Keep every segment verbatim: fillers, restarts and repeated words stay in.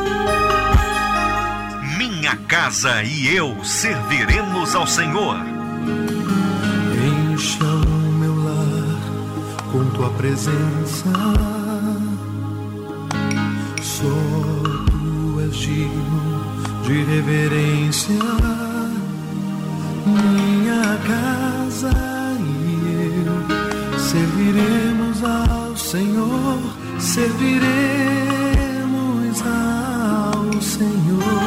Minha casa e eu serviremos ao Senhor. Encha o meu lar com tua presença. Só tu és digno de reverência. Minha casa e eu serviremos ao Senhor. Serviremos ao Senhor.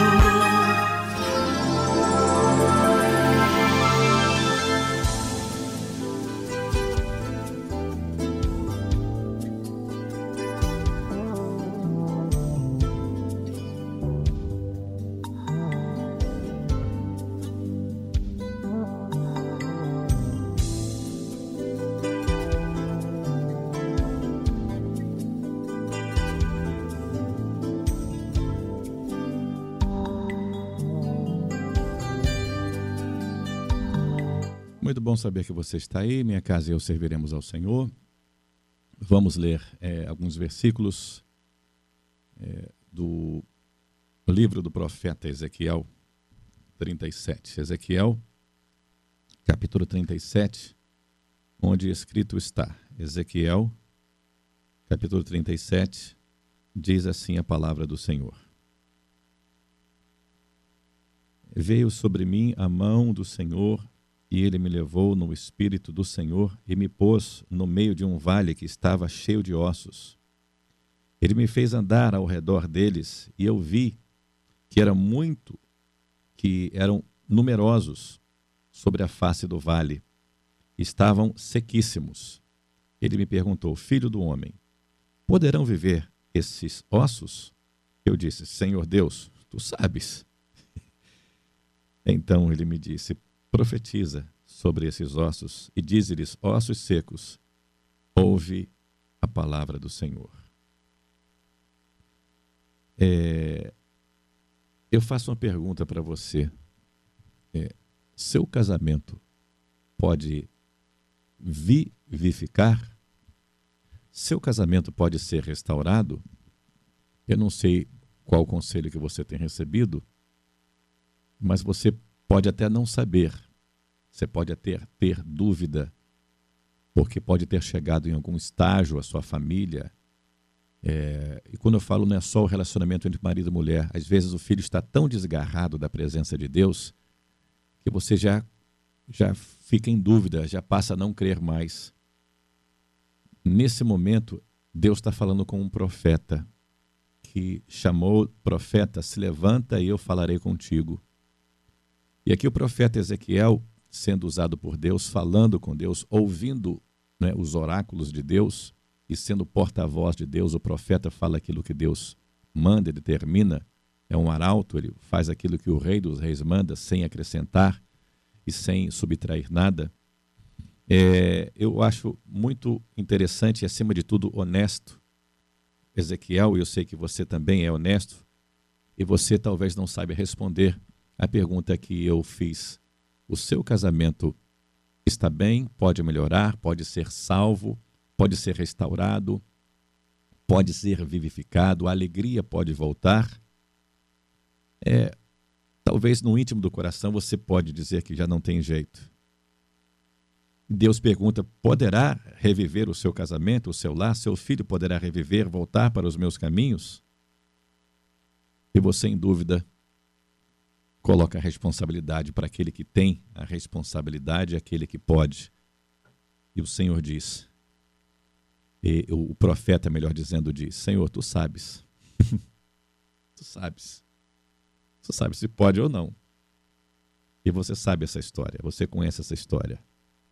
Muito bom saber que você está aí. Minha casa e eu serviremos ao Senhor. Vamos ler é, alguns versículos é, do livro do profeta Ezequiel trinta e sete. Ezequiel, capítulo trinta e sete, onde escrito está. Ezequiel, capítulo trinta e sete, diz assim a palavra do Senhor. Veio sobre mim a mão do Senhor, e ele me levou no espírito do Senhor e me pôs no meio de um vale que estava cheio de ossos. Ele me fez andar ao redor deles e eu vi que era muito, que eram numerosos sobre a face do vale. Estavam sequíssimos. Ele me perguntou: filho do homem, poderão viver esses ossos? Eu disse: Senhor Deus, tu sabes. Então ele me disse: profetiza sobre esses ossos e dize-lhes: ossos secos, ouve a palavra do Senhor. É, eu faço uma pergunta para você. É, seu casamento pode vivificar? Seu casamento pode ser restaurado? Eu não sei qual o conselho que você tem recebido, mas você pode até não saber, você pode até ter dúvida, porque pode ter chegado em algum estágio a sua família. É, e quando eu falo, não é só o relacionamento entre marido e mulher, às vezes o filho está tão desgarrado da presença de Deus que você já, já fica em dúvida, já passa a não crer mais. Nesse momento, Deus está falando com um profeta que chamou o profeta: se levanta e eu falarei contigo. E aqui o profeta Ezequiel, sendo usado por Deus, falando com Deus, ouvindo, né, os oráculos de Deus e sendo porta-voz de Deus, o profeta fala aquilo que Deus manda, ele termina, é um arauto, ele faz aquilo que o rei dos reis manda, sem acrescentar e sem subtrair nada. É, eu acho muito interessante e, acima de tudo, honesto. Ezequiel, eu sei que você também é honesto, e você talvez não saiba responder a pergunta que eu fiz: o seu casamento está bem? Pode melhorar? Pode ser salvo? Pode ser restaurado? Pode ser vivificado? A alegria pode voltar? É, talvez no íntimo do coração você pode dizer que já não tem jeito. Deus pergunta: poderá reviver o seu casamento, o seu lar? Seu filho poderá reviver, voltar para os meus caminhos? E você, em dúvida, coloca a responsabilidade para aquele que tem a responsabilidade, aquele que pode. E o Senhor diz, e o profeta, melhor dizendo, diz: Senhor, tu sabes. Tu sabes. Tu sabes se pode ou não. E você sabe essa história, você conhece essa história.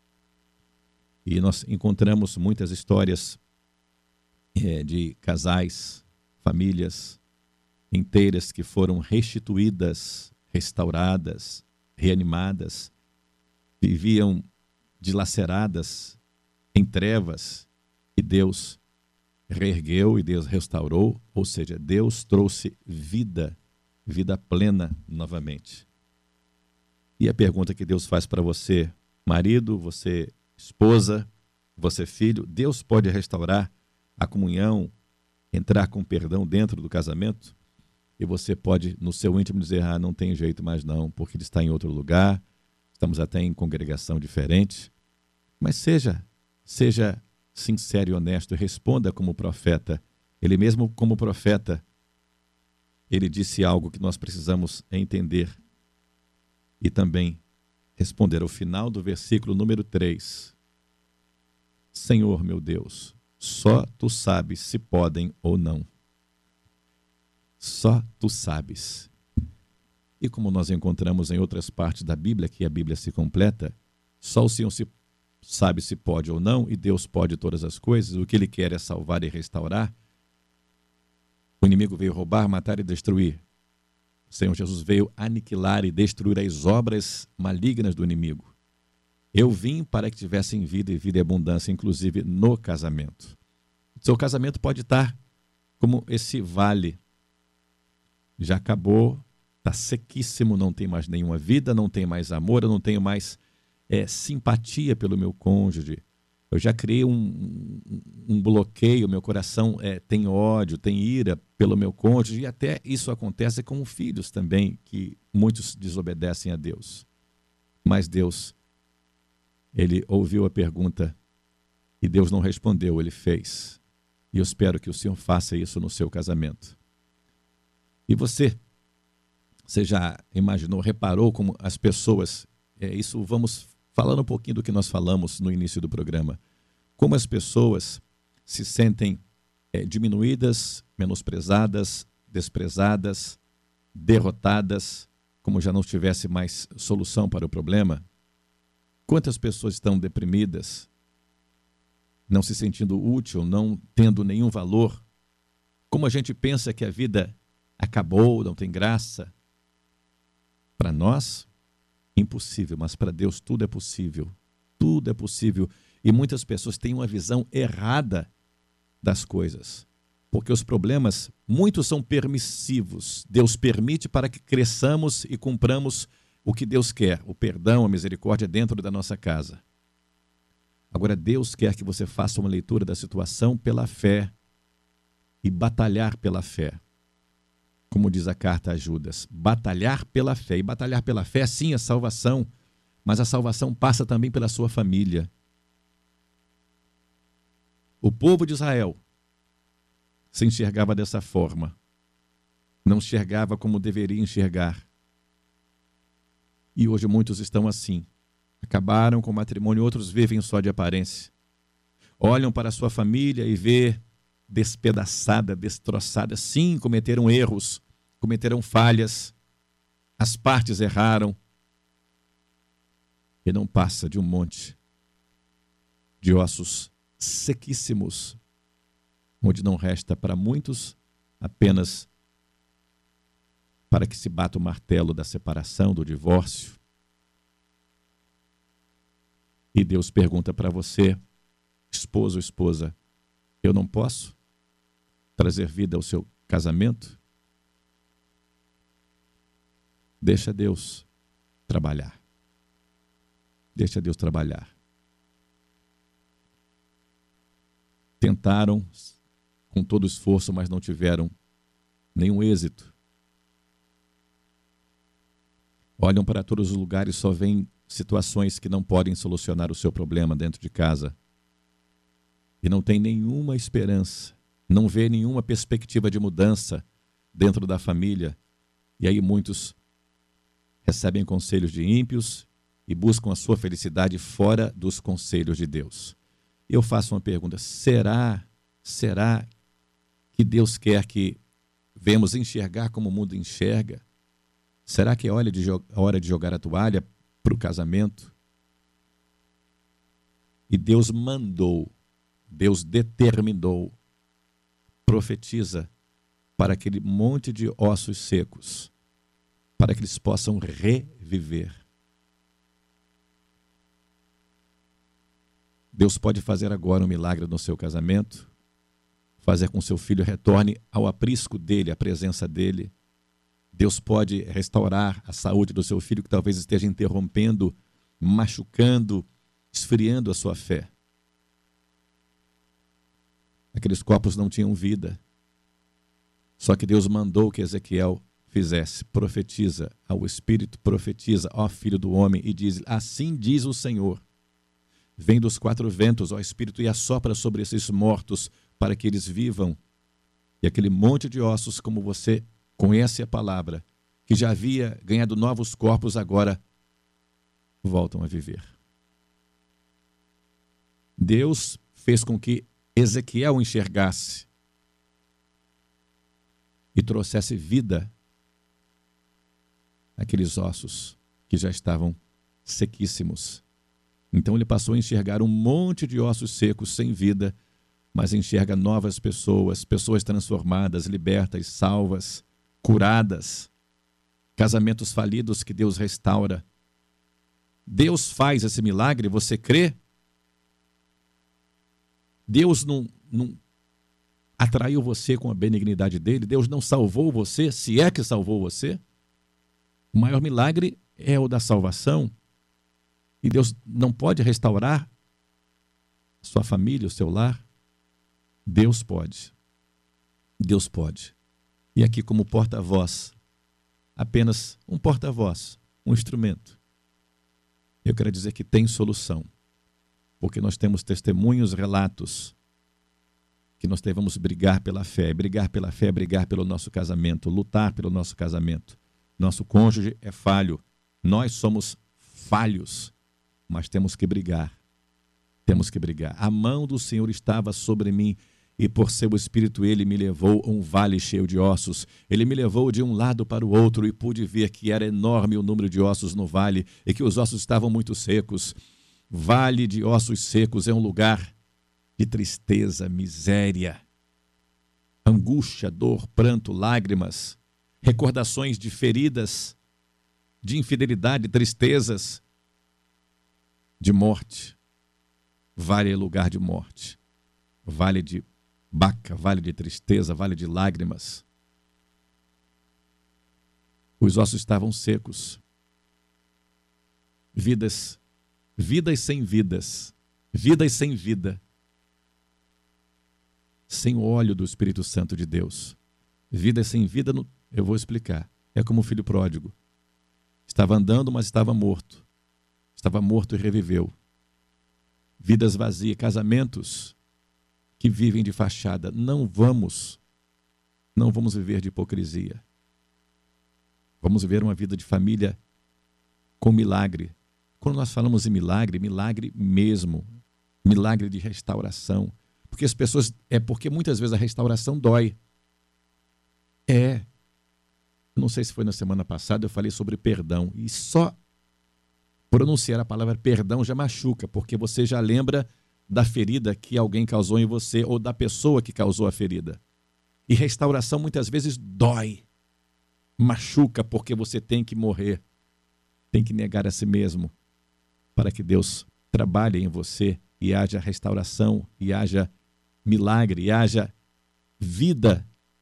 E nós encontramos muitas histórias é, de casais, famílias inteiras que foram restituídas, restauradas, reanimadas, viviam dilaceradas em trevas, e Deus reergueu e Deus restaurou, ou seja, Deus trouxe vida, vida plena novamente. E a pergunta que Deus faz para você, marido, você esposa, você filho: Deus pode restaurar a comunhão, entrar com perdão dentro do casamento? e você pode, no seu íntimo, dizer, ah, não tem jeito mais não, porque ele está em outro lugar, estamos até em congregação diferente. Mas seja, seja sincero e honesto, responda como profeta. Ele mesmo como profeta, ele disse algo que nós precisamos entender e também responder ao final do versículo número três. Senhor, meu Deus, só tu sabes se podem ou não. Só tu sabes. E como nós encontramos em outras partes da Bíblia, que a Bíblia se completa, só o Senhor se sabe se pode ou não, e Deus pode todas as coisas. O que Ele quer é salvar e restaurar. O inimigo veio roubar, matar e destruir. O Senhor Jesus veio aniquilar e destruir as obras malignas do inimigo. Eu vim para que tivessem vida e vida e abundância, inclusive no casamento. O seu casamento pode estar como esse vale. Já acabou, está sequíssimo, não tem mais nenhuma vida, não tem mais amor, eu não tenho mais é, simpatia pelo meu cônjuge. Eu já criei um, um, um bloqueio, meu coração é, tem ódio, tem ira pelo meu cônjuge, e até isso acontece com filhos também, que muitos desobedecem a Deus. Mas Deus, Ele ouviu a pergunta e Deus não respondeu, Ele fez. E eu espero que o Senhor faça isso no seu casamento. E você, você já imaginou, reparou como as pessoas, é, isso vamos falando um pouquinho do que nós falamos no início do programa, como as pessoas se sentem é, diminuídas, menosprezadas, desprezadas, derrotadas, como já não tivesse mais solução para o problema. Quantas pessoas estão deprimidas, não se sentindo útil, não tendo nenhum valor? Como a gente pensa que a vida acabou, não tem graça. Para nós, impossível, mas para Deus tudo é possível. Tudo é possível. E muitas pessoas têm uma visão errada das coisas. Porque os problemas, muitos são permissivos. Deus permite para que cresçamos e cumpramos o que Deus quer. O perdão, a misericórdia dentro da nossa casa. Agora, Deus quer que você faça uma leitura da situação pela fé e batalhar pela fé. Como diz a carta a Judas, batalhar pela fé. E batalhar pela fé, sim, a salvação, mas a salvação passa também pela sua família. O povo de Israel se enxergava dessa forma. Não enxergava como deveria enxergar. E hoje muitos estão assim. Acabaram com o matrimônio, outros vivem só de aparência. Olham para a sua família e vê despedaçada, destroçada. Sim, cometeram erros, cometeram falhas, as partes erraram. E não passa de um monte de ossos sequíssimos, onde não resta para muitos apenas para que se bata o martelo da separação, do divórcio. E Deus pergunta para você, esposo ou esposa, eu não posso trazer vida ao seu casamento? Deixa Deus trabalhar. Deixa Deus trabalhar. Tentaram com todo esforço, mas não tiveram nenhum êxito. Olham para todos os lugares e só veem situações que não podem solucionar o seu problema dentro de casa. E não tem nenhuma esperança, não vê nenhuma perspectiva de mudança dentro da família. E aí muitos recebem conselhos de ímpios e buscam a sua felicidade fora dos conselhos de Deus. E eu faço uma pergunta, será, será que Deus quer que venhamos enxergar como o mundo enxerga? Será que é hora de, hora de jogar a toalha para o casamento? E Deus mandou, Deus determinou, profetiza para aquele monte de ossos secos, para que eles possam reviver. Deus pode fazer agora um milagre no seu casamento, fazer com que seu filho retorne ao aprisco dele, à presença dele. Deus pode restaurar a saúde do seu filho que talvez esteja interrompendo, machucando, esfriando a sua fé. Aqueles corpos não tinham vida. Só que Deus mandou que Ezequiel fizesse, profetiza ao Espírito, profetiza, ó filho do homem, e diz, assim diz o Senhor, vem dos quatro ventos, ó Espírito, e assopra sobre esses mortos, para que eles vivam. E aquele monte de ossos, como você conhece a palavra, que já havia ganhado novos corpos, agora voltam a viver. Deus fez com que Ezequiel enxergasse e trouxesse vida àqueles ossos que já estavam sequíssimos. Então ele passou a enxergar um monte de ossos secos sem vida, mas enxerga novas pessoas, pessoas transformadas, libertas, salvas, curadas, casamentos falidos que Deus restaura. Deus faz esse milagre, você crê? Deus não, não atraiu você com a benignidade dele? Deus não salvou você, se é que salvou você? O maior milagre é o da salvação. E Deus não pode restaurar sua família, o seu lar? Deus pode. Deus pode. E aqui, como porta-voz, apenas um porta-voz, um instrumento, eu quero dizer que tem solução. Porque nós temos testemunhos, relatos, que nós devemos brigar pela fé. Brigar pela fé é brigar pelo nosso casamento, lutar pelo nosso casamento. Nosso cônjuge é falho. Nós somos falhos, mas temos que brigar. Temos que brigar. A mão do Senhor estava sobre mim e por seu Espírito ele me levou a um vale cheio de ossos. Ele me levou de um lado para o outro e pude ver que era enorme o número de ossos no vale e que os ossos estavam muito secos. Vale de ossos secos é um lugar de tristeza, miséria, angústia, dor, pranto, lágrimas, recordações de feridas, de infidelidade, tristezas, de morte. Vale é lugar de morte, vale de Baca, vale de tristeza, vale de lágrimas. Os ossos estavam secos, vidas Vidas sem vidas, vidas sem vida, sem o óleo do Espírito Santo de Deus. Vidas sem vida, no... eu vou explicar. É como o filho pródigo. Estava andando, mas estava morto. Estava morto e reviveu. Vidas vazias, casamentos que vivem de fachada. Não vamos, não vamos viver de hipocrisia. Vamos viver uma vida de família com milagre. Quando nós falamos em milagre, milagre mesmo, milagre de restauração, porque as pessoas, é porque muitas vezes a restauração dói. É, não sei se foi na semana passada, eu falei sobre perdão, e só pronunciar a palavra perdão já machuca, porque você já lembra da ferida que alguém causou em você, ou da pessoa que causou a ferida. E restauração muitas vezes dói, machuca, porque você tem que morrer, tem que negar a si mesmo, para que Deus trabalhe em você e haja restauração, e haja milagre, e haja vida.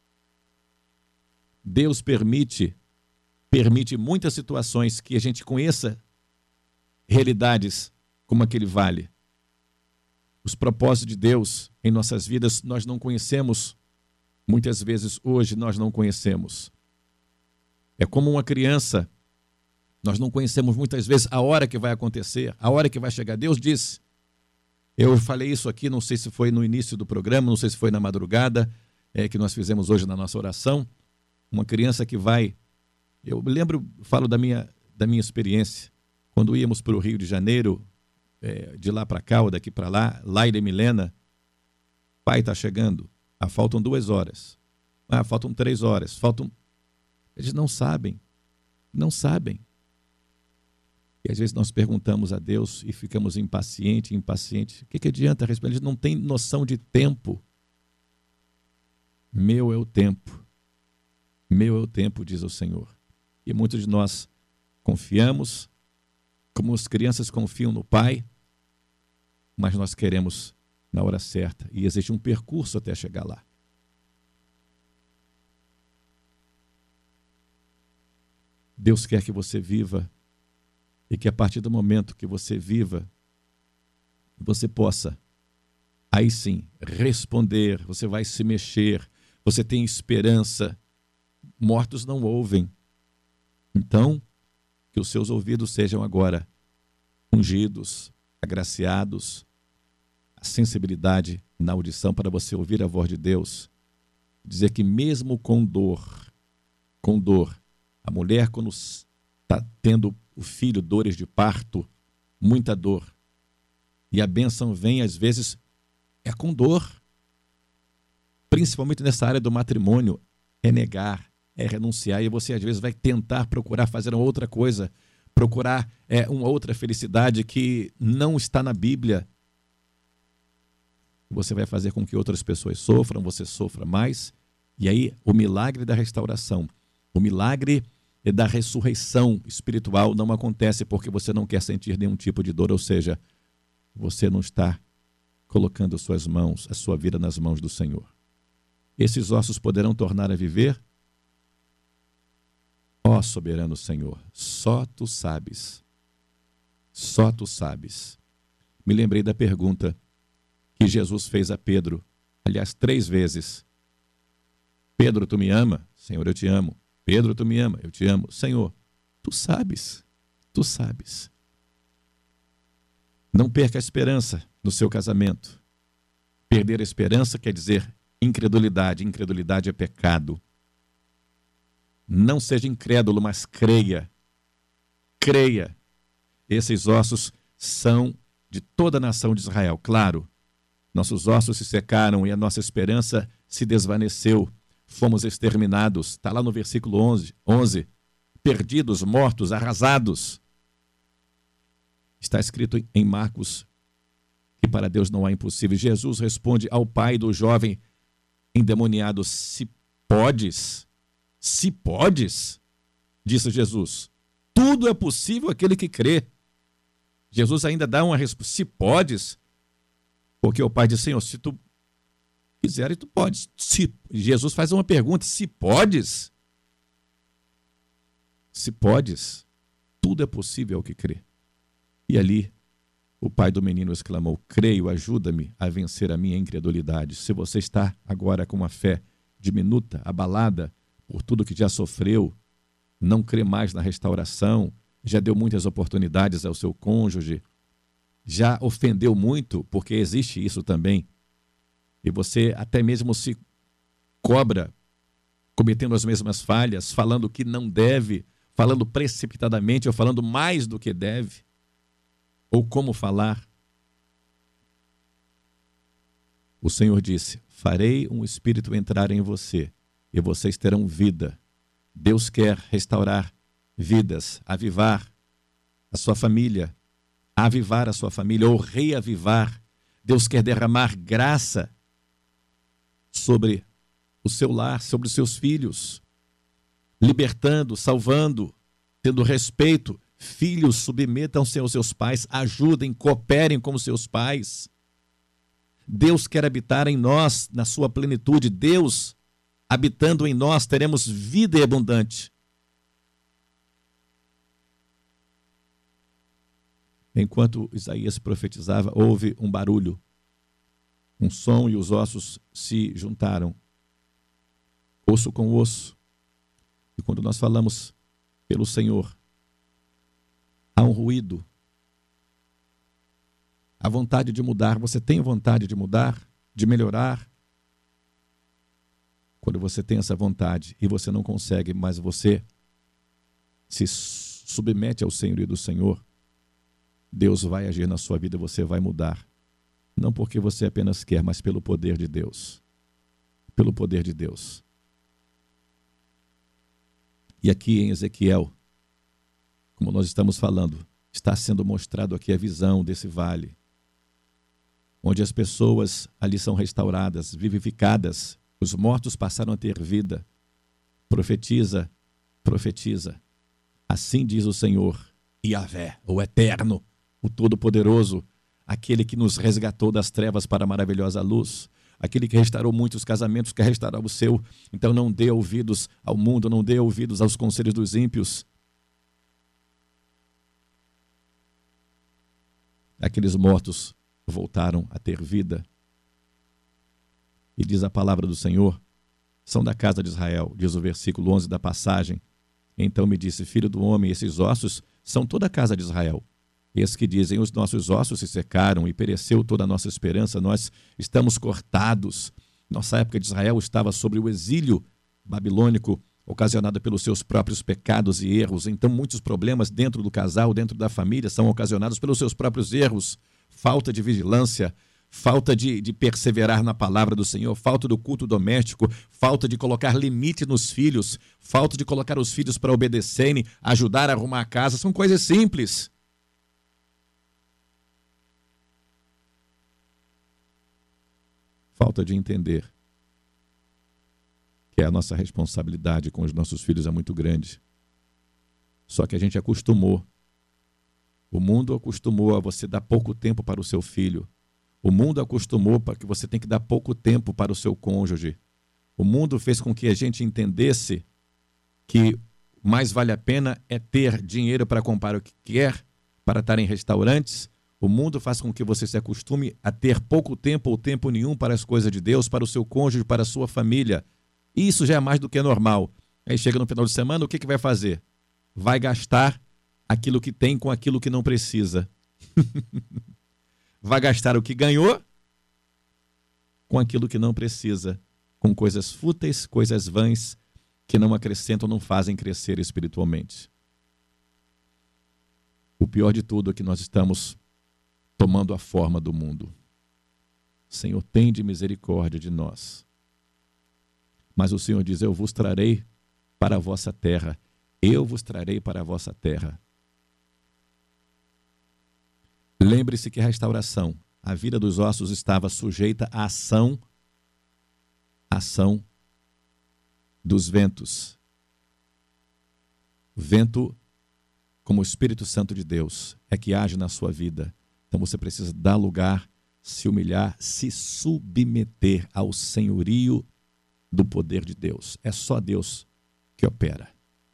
Deus permite, permite muitas situações que a gente conheça realidades como aquele vale. Os propósitos de Deus em nossas vidas nós não conhecemos, muitas vezes hoje nós não conhecemos. É como uma criança. Nós não conhecemos muitas vezes a hora que vai acontecer, a hora que vai chegar. Deus disse, eu falei isso aqui, não sei se foi no início do programa, não sei se foi na madrugada, é, que nós fizemos hoje na nossa oração. Uma criança que vai, eu lembro, falo da minha, da minha experiência, quando íamos para o Rio de Janeiro, é, de lá para cá ou daqui para lá, Laila e Milena, pai está chegando, ah, faltam duas horas, ah, faltam três horas, faltam... Eles não sabem, não sabem. E às vezes nós perguntamos a Deus e ficamos impacientes, impacientes. O que, que adianta responder? Eles não têm noção de tempo. Meu é o tempo. Meu é o tempo, diz o Senhor. E muitos de nós confiamos, como as crianças confiam no Pai, mas nós queremos na hora certa. E existe um percurso até chegar lá. Deus quer que você viva e que a partir do momento que você viva, você possa, aí sim, responder, você vai se mexer, você tem esperança. Mortos não ouvem. Então, que os seus ouvidos sejam agora ungidos, agraciados, a sensibilidade na audição para você ouvir a voz de Deus. Dizer que mesmo com dor, com dor, a mulher quando está tendo o filho, dores de parto, muita dor, e a bênção vem às vezes é com dor, principalmente nessa área do matrimônio, é negar, é renunciar, e você às vezes vai tentar procurar fazer uma outra coisa, procurar é, uma outra felicidade que não está na Bíblia. Você vai fazer com que outras pessoas sofram, você sofra mais, e aí o milagre da restauração, o milagre da ressurreição espiritual não acontece porque você não quer sentir nenhum tipo de dor, ou seja, você não está colocando suas mãos, a sua vida nas mãos do Senhor. Esses ossos poderão tornar a viver? Ó soberano Senhor, só Tu sabes, só Tu sabes. Me lembrei da pergunta que Jesus fez a Pedro, aliás, três vezes. Pedro, tu me ama? Senhor, eu te amo. Pedro, tu me ama? Eu te amo. Senhor, tu sabes, tu sabes. Não perca a esperança no seu casamento. Perder a esperança quer dizer incredulidade. Incredulidade é pecado. Não seja incrédulo, mas creia. Creia. Esses ossos são de toda a nação de Israel, claro. Nossos ossos se secaram e a nossa esperança se desvaneceu. Fomos exterminados. Está lá no versículo onze, onze. Perdidos, mortos, arrasados. Está escrito em Marcos que para Deus não há impossível. Jesus responde ao pai do jovem endemoniado: se podes, se podes, disse Jesus, tudo é possível aquele que crê. Jesus ainda dá uma resposta: se podes, porque o pai diz: Senhor, se tu quiseres, tu podes. Se, Jesus faz uma pergunta: se podes? Se podes, tudo é possível ao que crê. E ali, o pai do menino exclamou: creio, ajuda-me a vencer a minha incredulidade. Se você está agora com uma fé diminuta, abalada por tudo que já sofreu, não crê mais na restauração, já deu muitas oportunidades ao seu cônjuge, já ofendeu muito, porque existe isso também, e você até mesmo se cobra, cometendo as mesmas falhas, falando o que não deve, falando precipitadamente ou falando mais do que deve, ou como falar. O Senhor disse: farei um espírito entrar em você e vocês terão vida. Deus quer restaurar vidas, avivar a sua família, avivar a sua família ou reavivar. Deus quer derramar graça sobre o seu lar, sobre os seus filhos, libertando, salvando, tendo respeito. Filhos, submetam-se aos seus pais, ajudem, cooperem com os seus pais. Deus quer habitar em nós, na sua plenitude. Deus, habitando em nós, teremos vida abundante. Enquanto Isaías profetizava, houve um barulho, um som, e os ossos se juntaram, osso com osso. E quando nós falamos pelo Senhor, há um ruído, a vontade de mudar. Você tem vontade de mudar, de melhorar? Quando você tem essa vontade e você não consegue, mas você se submete ao senhorio do Senhor, Deus vai agir na sua vida, você vai mudar. Não porque você apenas quer, mas pelo poder de Deus. Pelo poder de Deus. E aqui em Ezequiel, como nós estamos falando, está sendo mostrado aqui a visão desse vale, onde as pessoas ali são restauradas, vivificadas, os mortos passaram a ter vida. Profetiza, profetiza. Assim diz o Senhor, Yahvé, o Eterno, o Todo-Poderoso, aquele que nos resgatou das trevas para a maravilhosa luz, aquele que restaurou muitos casamentos, quer restaurar o seu. Então não dê ouvidos ao mundo, não dê ouvidos aos conselhos dos ímpios. Aqueles mortos voltaram a ter vida. E diz a palavra do Senhor são da casa de Israel, diz o versículo onze da passagem. Então me disse, filho do homem, esses ossos são toda a casa de Israel. Esses que dizem, os nossos ossos se secaram e pereceu toda a nossa esperança, nós estamos cortados. Nossa época de Israel estava sobre o exílio babilônico, ocasionado pelos seus próprios pecados e erros. Então muitos problemas dentro do casal, dentro da família, são ocasionados pelos seus próprios erros. Falta de vigilância, falta de, de perseverar na palavra do Senhor, falta do culto doméstico, falta de colocar limite nos filhos, falta de colocar os filhos para obedecerem, ajudar a arrumar a casa, são coisas simples. Falta de entender que a nossa responsabilidade com os nossos filhos é muito grande. Só que a gente acostumou. O mundo acostumou a você dar pouco tempo para o seu filho. O mundo acostumou para que você tem que dar pouco tempo para o seu cônjuge. O mundo fez com que a gente entendesse que mais vale a pena é ter dinheiro para comprar o que quer, para estar em restaurantes. O mundo faz com que você se acostume a ter pouco tempo ou tempo nenhum para as coisas de Deus, para o seu cônjuge, para a sua família. E isso já é mais do que normal. Aí chega no final de semana, o que, que vai fazer? Vai gastar aquilo que tem com aquilo que não precisa. Vai gastar o que ganhou com aquilo que não precisa, com coisas fúteis, coisas vãs, que não acrescentam, não fazem crescer espiritualmente. O pior de tudo é que nós estamos tomando a forma do mundo. Senhor, tende misericórdia de nós. Mas o Senhor diz, eu vos trarei para a vossa terra. Eu vos trarei para a vossa terra. Lembre-se que a restauração, a vida dos ossos estava sujeita à ação, ação dos ventos. Vento, como o Espírito Santo de Deus, é que age na sua vida. Então você precisa dar lugar, se humilhar, se submeter ao senhorio do poder de Deus. É só Deus que opera.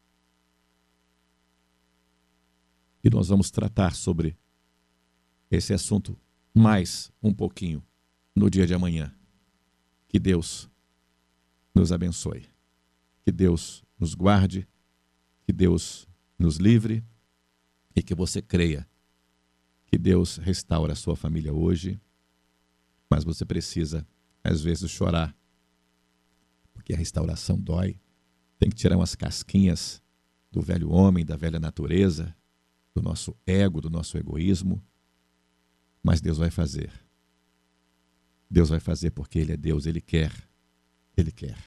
E nós vamos tratar sobre esse assunto mais um pouquinho no dia de amanhã. Que Deus nos abençoe. Que Deus nos guarde. Que Deus nos livre. E que você creia que Deus restaura a sua família hoje. Mas você precisa, às vezes, chorar. Porque a restauração dói. Tem que tirar umas casquinhas do velho homem, da velha natureza, do nosso ego, do nosso egoísmo. Mas Deus vai fazer. Deus vai fazer porque Ele é Deus, Ele quer. Ele quer.